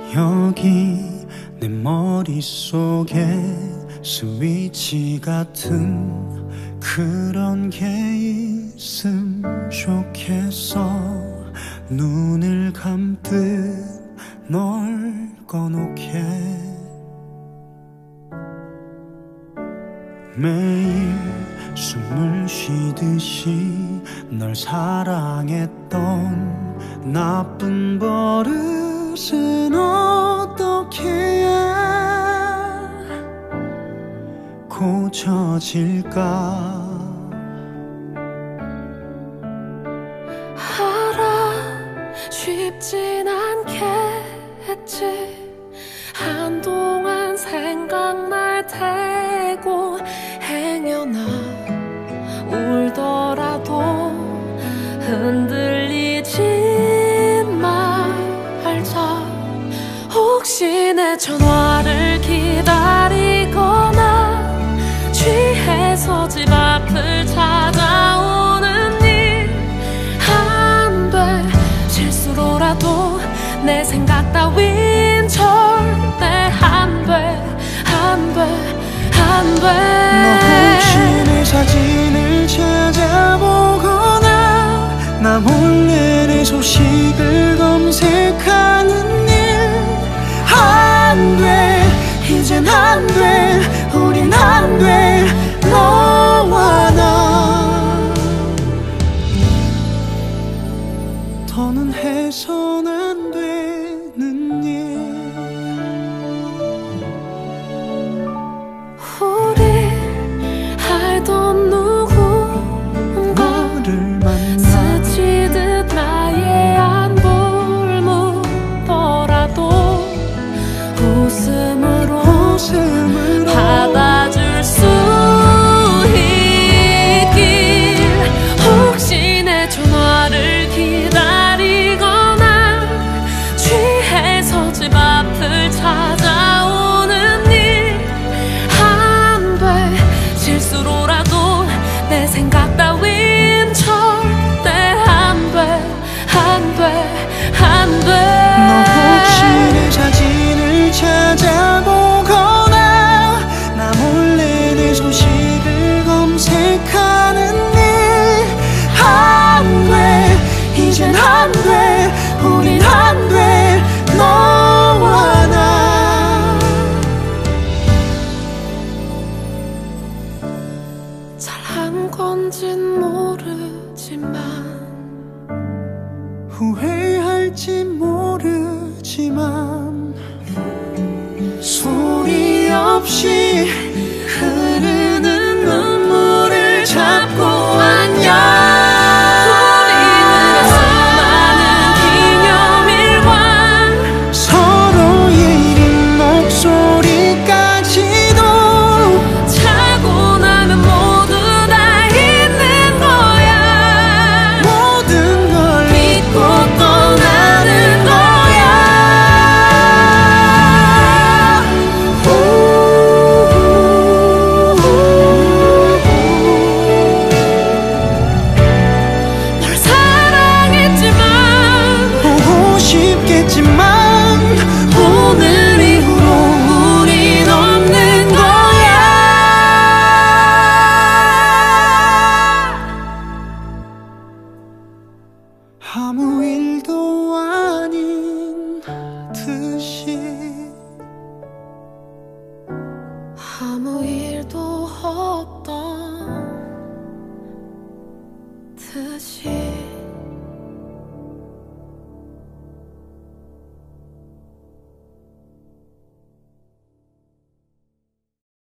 여기 내 머릿속에 스위치 같은 그런 게 있음 좋겠어. 눈을 감듯 널 꺼놓게. 매일 숨을 쉬듯이 널 사랑했던 나쁜 버릇은 어떻게 해야 고쳐질까. 알아 쉽진 않겠지. 한동안 생각날 테고 행여나 울더라도 흔들리지 말자. 혹시 내 전화를 기다리거나 취해서 집 앞을 찾아오는 일 안 돼. 실수로라도 내 생각 따윈 절대 안 돼, 안 돼, 안 돼. 너 혹시 내 사진을 찾아보거나 나 몰래 내 소식을 검색하는 일 안 돼. 이젠 안 돼. 우린 안 돼. 너와 나 더는 해선 안 되는 일. 우리 알던 누군가를 만나 스치듯 나의 안부를 묻더라도 웃음으로 받아줄 수 있길. 혹시 내 전화를 기다리거나 취해서 집 앞을 찾아오는 일 안 돼. 실수로라도 내 생각 따윈 절대 안 돼, 안 돼, 안 돼. 너 혹시 내 사진을 찾아보거나 나 몰래 내 소식을 검색하는 일 안 돼. 이젠 안 돼. 우린 안 돼. 너와 나 잘한 건진 모르지만 후회할지 모르지만 소리 없이 흐르는 눈물을 잡고 안녕. 오늘 이후로 우린 없는 거야. 아무 일도 아닌